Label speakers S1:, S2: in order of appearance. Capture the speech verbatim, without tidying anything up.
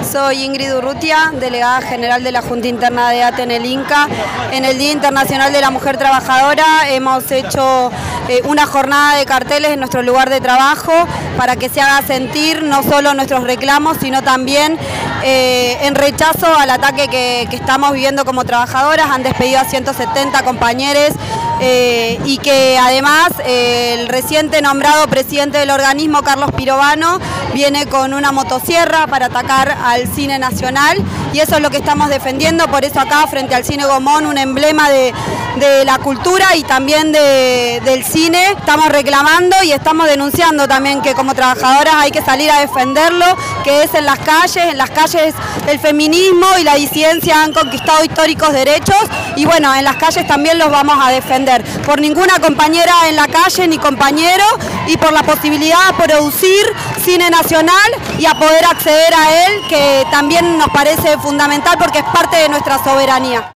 S1: Soy Ingrid Urrutia, delegada general de la Junta Interna de A T E en el INCA. En el Día Internacional de la Mujer Trabajadora hemos hecho eh, una jornada de carteles en nuestro lugar de trabajo para que se haga sentir no solo nuestros reclamos, sino también eh, en rechazo al ataque que, que estamos viviendo como trabajadoras. Han despedido a ciento setenta compañeros eh, y que además eh, el reciente nombrado presidente del organismo, Carlos Pirovano, viene con una motosierra para atacar al cine nacional, y eso es lo que estamos defendiendo. Por eso acá frente al Cine Gomón, un emblema de, de la cultura y también de, del cine, estamos reclamando y estamos denunciando también que como trabajadoras hay que salir a defenderlo, que es en las calles. En las calles el feminismo y la disidencia han conquistado históricos derechos, y bueno, en las calles también los vamos a defender, por ninguna compañera en la calle ni compañero, y por la posibilidad de producir cine nacional y a poder acceder a él, que también nos parece fundamental porque es parte de nuestra soberanía.